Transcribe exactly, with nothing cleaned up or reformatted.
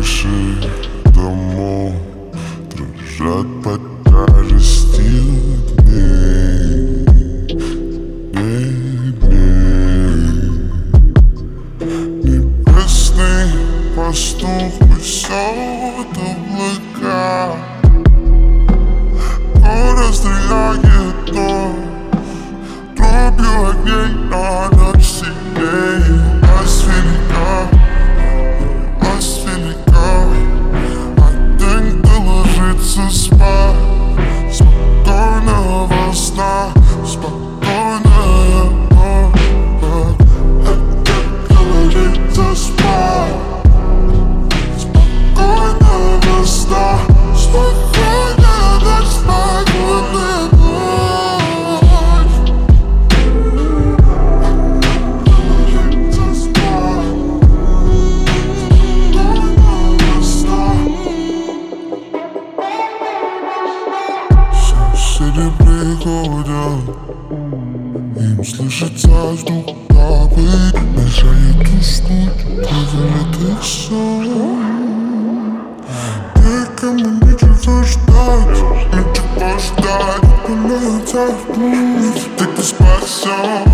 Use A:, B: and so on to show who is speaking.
A: крыши домов дрожат под тяжестью дней, дней, дней. Небесный пастух несет облака, город стреляет дождь, дробью огней на ночь синей. Власть велика, власть велика, а день кто ложится спать. Спокойного сна, спокойная ночь, а день кто ложится спать. Спокойного сна, спокойная ночь, спокойная ночь. Соседи приходят, им слышится звук капы, мешает уснуть проклятых сон. Никому нечего ждать, нечего ждать, становится в путь, ты не спасен.